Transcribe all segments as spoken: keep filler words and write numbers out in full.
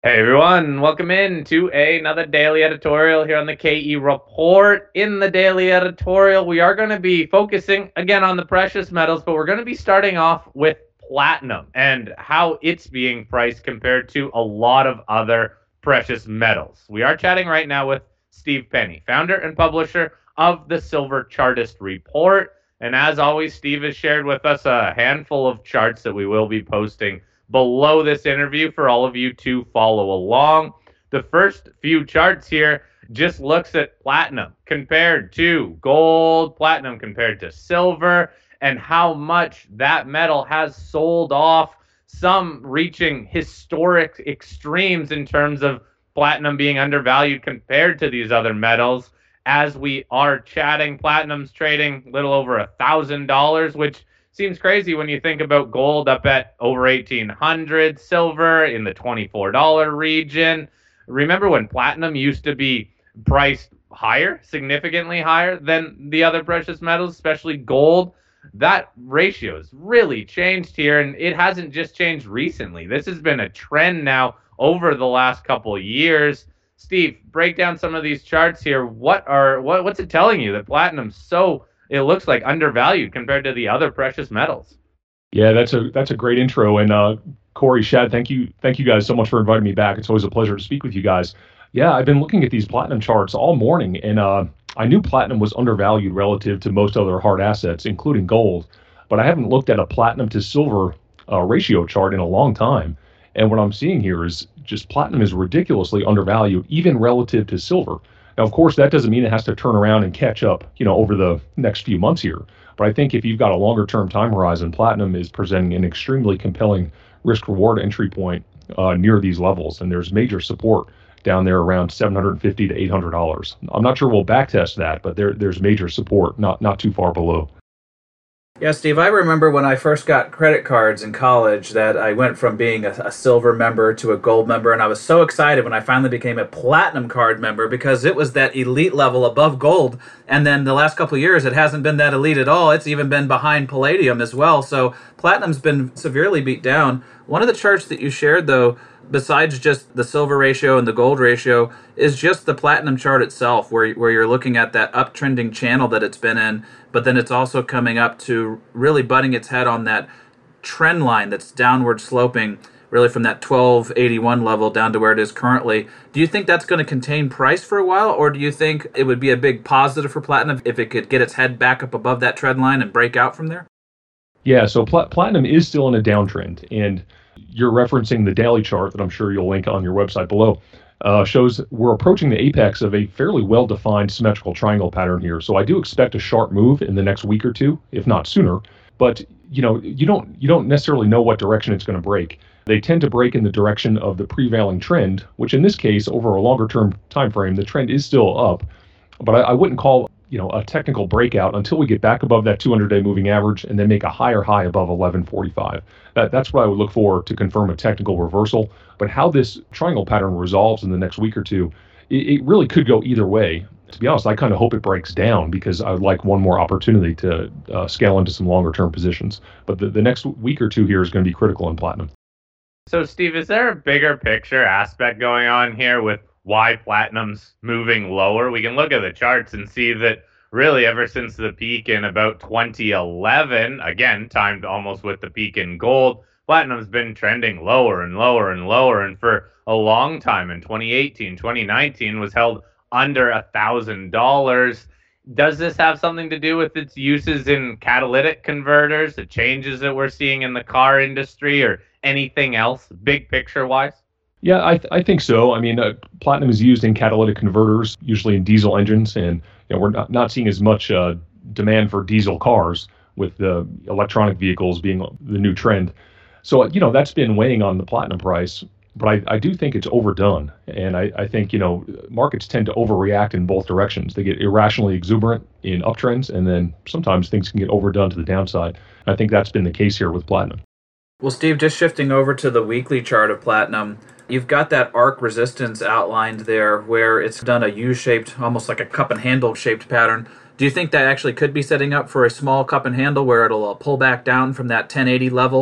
Hey everyone, welcome in to another daily editorial here on the K E Report. In the daily editorial, we are going to be focusing again on the precious metals, but we're going to be starting off with platinum and how it's being priced compared to a lot of other precious metals. We are chatting right now with Steve Penny, founder and publisher of the Silver Chartist Report. And as always, Steve has shared with us a handful of charts that we will be posting below this interview for all of you to follow along. The first few charts here just looks at platinum compared to gold, platinum compared to silver, and how much that metal has sold off, some reaching historic extremes in terms of platinum being undervalued compared to these other metals. As we are chatting, platinum's trading a little over a thousand dollars, which seems crazy when you think about gold up at over eighteen hundred, silver in the twenty-four dollar region. Remember when platinum used to be priced higher, significantly higher than the other precious metals, especially gold? That ratio has really changed here, and it hasn't just changed recently. This has been a trend now over the last couple of years. Steve, break down some of these charts here. What are what what's it telling you that platinum's so, it looks like, undervalued compared to the other precious metals? Yeah, that's a that's a great intro. And uh, Corey, Shad, thank you, thank you guys so much for inviting me back. It's always a pleasure to speak with you guys. Yeah, I've been looking at these platinum charts all morning, and uh, I knew platinum was undervalued relative to most other hard assets, including gold. But I haven't looked at a platinum to silver uh, ratio chart in a long time. And what I'm seeing here is just platinum is ridiculously undervalued, even relative to silver. Now, of course, that doesn't mean it has to turn around and catch up, you know, over the next few months here. But I think if you've got a longer term time horizon, platinum is presenting an extremely compelling risk reward entry point uh, near these levels. And there's major support down there around seven hundred fifty to eight hundred dollars. I'm not sure we'll backtest that, but there there's major support not not too far below. Yeah, Steve, I remember when I first got credit cards in college that I went from being a, a silver member to a gold member, and I was so excited when I finally became a platinum card member because it was that elite level above gold. And then the last couple of years, it hasn't been that elite at all. It's even been behind palladium as well. So platinum's been severely beat down. One of the charts that you shared, though, besides just the silver ratio and the gold ratio, is just the platinum chart itself, where where you're looking at that uptrending channel that it's been in, but then it's also coming up to really butting its head on that trend line that's downward sloping, really from that twelve eighty-one level down to where it is currently. Do you think that's going to contain price for a while, or do you think it would be a big positive for platinum if it could get its head back up above that trend line and break out from there? Yeah, so pl- platinum is still in a downtrend, and you're referencing the daily chart that I'm sure you'll link on your website below. Uh, shows we're approaching the apex of a fairly well-defined symmetrical triangle pattern here. So I do expect a sharp move in the next week or two, if not sooner. But you know, you don't you don't necessarily know what direction it's going to break. They tend to break in the direction of the prevailing trend, which in this case, over a longer-term time frame, the trend is still up. But I, I wouldn't call you know a technical breakout until we get back above that two hundred day moving average and then make a higher high above eleven forty-five. That, that's what I would look for to confirm a technical reversal. But how this triangle pattern resolves in the next week or two, it, it really could go either way. To be honest, I kind of hope it breaks down because I would like one more opportunity to uh, scale into some longer term positions. But the, the next week or two here is going to be critical in platinum. So, Steve, is there a bigger picture aspect going on here with why platinum's moving lower? We can look at the charts and see that really ever since the peak in about twenty eleven, again, timed almost with the peak in gold, platinum's been trending lower and lower and lower. And for a long time in twenty eighteen, twenty nineteen was held under a thousand dollars. Does this have something to do with its uses in catalytic converters, the changes that we're seeing in the car industry, or anything else, big picture wise? Yeah, I, th- I think so. I mean, uh, platinum is used in catalytic converters, usually in diesel engines, and you know, we're not, not seeing as much uh, demand for diesel cars with the electronic vehicles being the new trend. So, you know, that's been weighing on the platinum price, but I, I do think it's overdone. And I, I think, you know, markets tend to overreact in both directions. They get irrationally exuberant in uptrends, and then sometimes things can get overdone to the downside. I think that's been the case here with platinum. Well, Steve, just shifting over to the weekly chart of platinum, you've got that arc resistance outlined there where it's done a U-shaped, almost like a cup and handle shaped pattern. Do you think that actually could be setting up for a small cup and handle where it'll uh, pull back down from that ten eighty level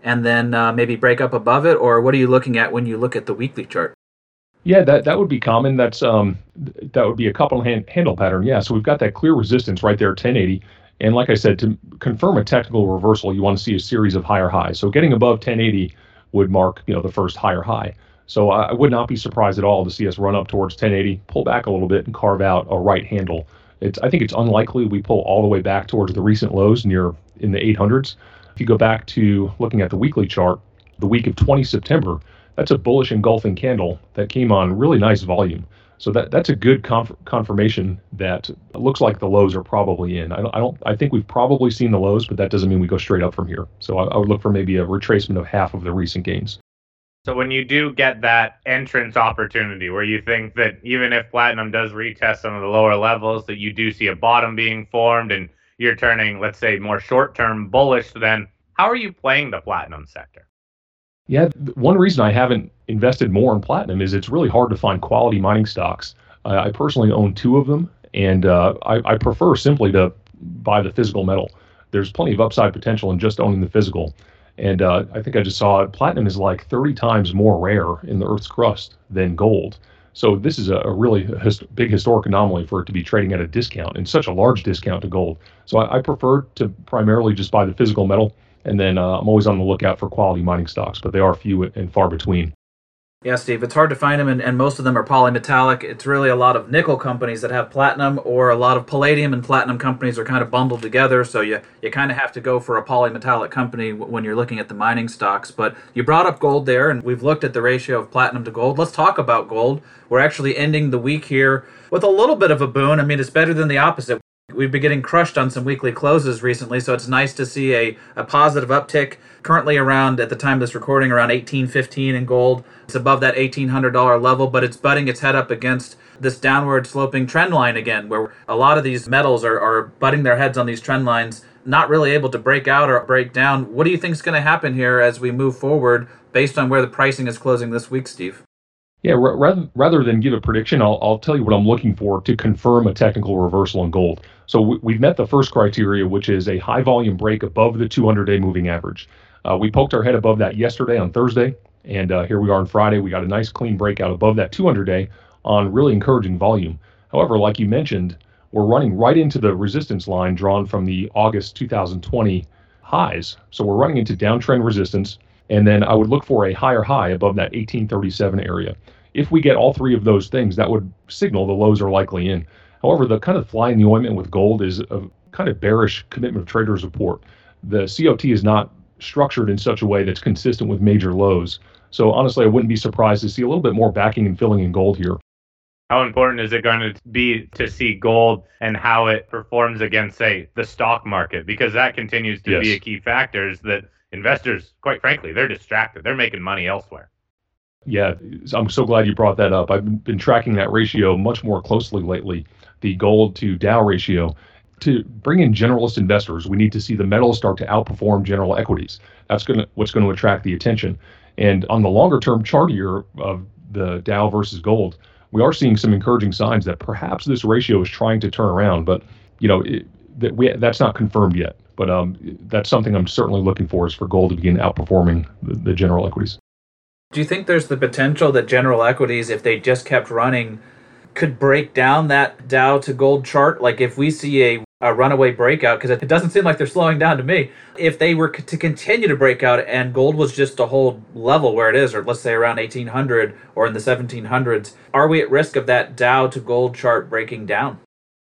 and then uh, maybe break up above it? Or what are you looking at when you look at the weekly chart? Yeah, that, that would be common. That's um that would be a couple hand, handle pattern. Yeah, so we've got that clear resistance right there, ten eighty. And like I said, to confirm a technical reversal, you want to see a series of higher highs. So getting above ten eighty would mark, you know, the first higher high. So I, I would not be surprised at all to see us run up towards ten eighty, pull back a little bit, and carve out a right handle. It's I think it's unlikely we pull all the way back towards the recent lows near in the eight hundreds. If you go back to looking at the weekly chart, the week of the twentieth of September, that's a bullish engulfing candle that came on really nice volume. So that that's a good conf- confirmation that it looks like the lows are probably in. I don't, I don't I think we've probably seen the lows, but that doesn't mean we go straight up from here. So I, I would look for maybe a retracement of half of the recent gains. So when you do get that entrance opportunity where you think that even if platinum does retest some of the lower levels, that you do see a bottom being formed and you're turning, let's say, more short-term bullish, then how are you playing the platinum sector? Yeah, one reason I haven't invested more in platinum is it's really hard to find quality mining stocks. Uh, I personally own two of them, and uh, I, I prefer simply to buy the physical metal. There's plenty of upside potential in just owning the physical. And uh, I think I just saw it. Platinum is like thirty times more rare in the Earth's crust than gold. So this is a, a really his, big historic anomaly for it to be trading at a discount, and such a large discount to gold. So I, I prefer to primarily just buy the physical metal. And then uh, I'm always on the lookout for quality mining stocks, but they are few and far between. Yeah, Steve, it's hard to find them, and, and most of them are polymetallic. It's really a lot of nickel companies that have platinum, or a lot of palladium and platinum companies are kind of bundled together, so you, you kind of have to go for a polymetallic company w- when you're looking at the mining stocks. But you brought up gold there, and we've looked at the ratio of platinum to gold. Let's talk about gold. We're actually ending the week here with a little bit of a boon. I mean, it's better than the opposite. We've been getting crushed on some weekly closes recently, so it's nice to see a, a positive uptick. Currently around, at the time of this recording, around eighteen fifteen in gold. It's above that eighteen hundred dollars level, but it's butting its head up against this downward sloping trend line again, where a lot of these metals are, are butting their heads on these trend lines, not really able to break out or break down. What do you think is going to happen here as we move forward based on where the pricing is closing this week, Steve? Yeah, r- rather rather than give a prediction, I'll I'll tell you what I'm looking for to confirm a technical reversal in gold. So we, we've met the first criteria, which is a high volume break above the two hundred day moving average. Uh, we poked our head above that yesterday on Thursday, and uh, here we are on Friday. We got a nice clean breakout above that two hundred day on really encouraging volume. However, like you mentioned, we're running right into the resistance line drawn from the August two thousand twenty highs. So we're running into downtrend resistance. And then I would look for a higher high above that eighteen thirty-seven area. If we get all three of those things, that would signal the lows are likely in. However, the kind of fly in the ointment with gold is a kind of bearish commitment of traders report. The C O T is not structured in such a way that's consistent with major lows. So honestly, I wouldn't be surprised to see a little bit more backing and filling in gold here. How important is it going to be to see gold and how it performs against, say, the stock market? Because that continues to Yes. be a key factor, is that investors, quite frankly, they're distracted. They're making money elsewhere. Yeah, I'm so glad you brought that up. I've been tracking that ratio much more closely lately, the gold to Dow ratio. To bring in generalist investors, we need to see the metals start to outperform general equities. That's going to what's going to attract the attention. And on the longer term chart here of the Dow versus gold, we are seeing some encouraging signs that perhaps this ratio is trying to turn around. But you know, it, that we that's not confirmed yet. But um, that's something I'm certainly looking for, is for gold to begin outperforming the, the general equities. Do you think there's the potential that general equities, if they just kept running, could break down that Dow to gold chart? Like if we see a, a runaway breakout, because it doesn't seem like they're slowing down to me, if they were to continue to break out and gold was just to hold level where it is, or let's say around eighteen hundred or in the seventeen hundreds, are we at risk of that Dow to gold chart breaking down?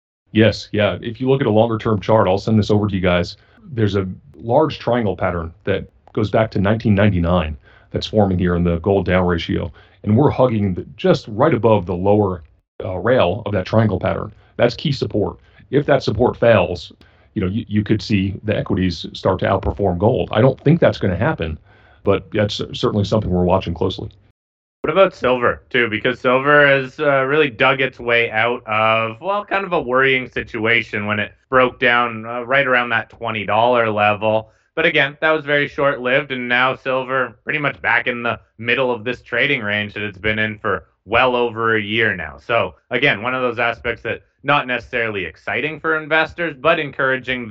Yes, yeah. If you look at a longer term chart, I'll send this over to you guys. There's a large triangle pattern that goes back to nineteen ninety-nine that's forming here in the gold Dow ratio. And we're hugging the, just right above the lower uh, rail of that triangle pattern. That's key support. If that support fails, you know, you, you could see the equities start to outperform gold. I don't think that's going to happen, but that's certainly something we're watching closely. What about silver, too? Because silver has uh, really dug its way out of, well, kind of a worrying situation when it broke down uh, right around that twenty dollars level. But again, that was very short-lived, and now silver pretty much back in the middle of this trading range that it's been in for well over a year now. So again, one of those aspects that not necessarily exciting for investors, but encouraging that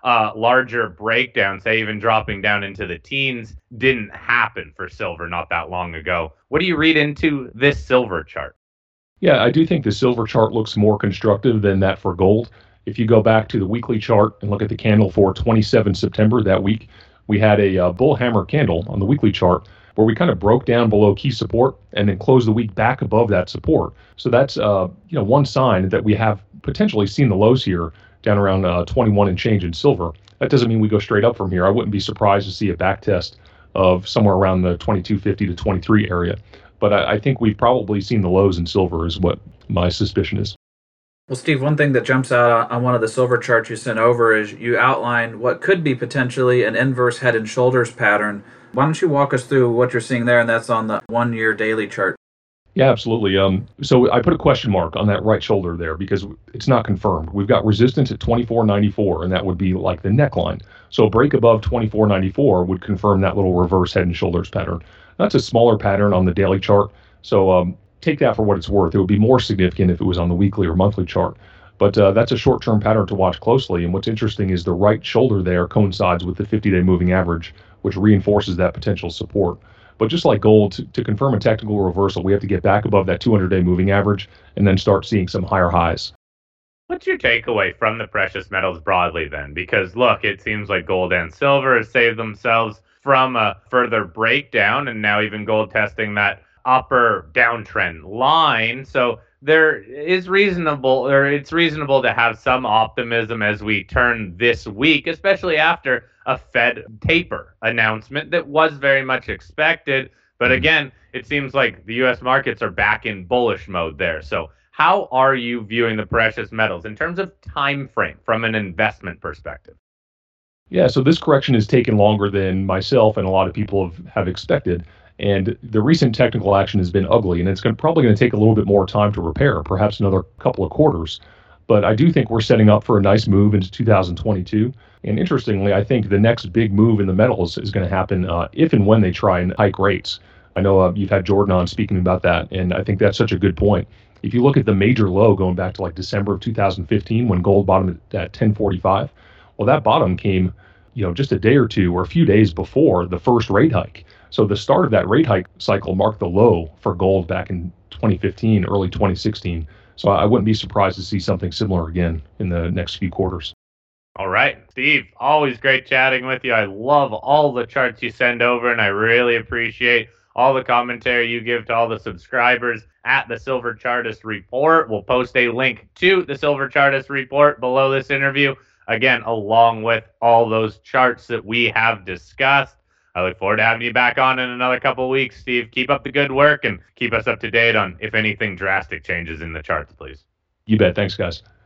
uh, larger breakdown, say even dropping down into the teens, didn't happen for silver not that long ago. What do you read into this silver chart? Yeah, I do think the silver chart looks more constructive than that for gold. If you go back to the weekly chart and look at the candle for the twenty-seventh of September that week, we had a uh, bull hammer candle on the weekly chart where we kind of broke down below key support and then closed the week back above that support. So that's uh, you know one sign that we have potentially seen the lows here down around uh, twenty-one and change in silver. That doesn't mean we go straight up from here. I wouldn't be surprised to see a back test of somewhere around the twenty-two fifty to twenty-three area. But I, I think we've probably seen the lows in silver is what my suspicion is. Well, Steve, one thing that jumps out on one of the silver charts you sent over is you outlined what could be potentially an inverse head and shoulders pattern. Why don't you walk us through what you're seeing there, and that's on the one-year daily chart. Yeah, absolutely. Um, so I put a question mark on that right shoulder there because it's not confirmed. We've got resistance at twenty-four ninety-four, and that would be like the neckline. So a break above twenty-four ninety-four would confirm that little reverse head and shoulders pattern. That's a smaller pattern on the daily chart. So um, take that for what it's worth. It would be more significant if it was on the weekly or monthly chart. But uh, that's a short-term pattern to watch closely. And what's interesting is the right shoulder there coincides with the fifty-day moving average, which reinforces that potential support. But just like gold, to, to confirm a technical reversal, we have to get back above that two hundred day moving average and then start seeing some higher highs. What's your takeaway from the precious metals broadly then? Because look, it seems like gold and silver have saved themselves from a further breakdown, and now even gold testing that upper downtrend line. So there is reasonable, or it's reasonable to have some optimism as we turn this week, especially after a Fed taper announcement that was very much expected. But again, it seems like the U S markets are back in bullish mode there. So how are you viewing the precious metals in terms of time frame from an investment perspective? Yeah, so this correction has taken longer than myself and a lot of people have, have expected. And the recent technical action has been ugly, and it's going probably going to take a little bit more time to repair, perhaps another couple of quarters. But I do think we're setting up for a nice move into two thousand twenty-two. And interestingly, I think the next big move in the metals is going to happen uh, if and when they try and hike rates. I know uh, you've had Jordan on speaking about that, and I think that's such a good point. If you look at the major low going back to like December of two thousand fifteen when gold bottomed at ten forty-five, well, that bottom came, you know, just a day or two or a few days before the first rate hike. So the start of that rate hike cycle marked the low for gold back in twenty fifteen, early twenty sixteen. So I wouldn't be surprised to see something similar again in the next few quarters. All right, Steve, always great chatting with you. I love all the charts you send over, and I really appreciate all the commentary you give to all the subscribers at the Silver Chartist Report. We'll post a link to the Silver Chartist Report below this interview, again, along with all those charts that we have discussed. I look forward to having you back on in another couple of weeks, Steve. Keep up the good work and keep us up to date on if anything drastic changes in the charts, please. You bet. Thanks, guys.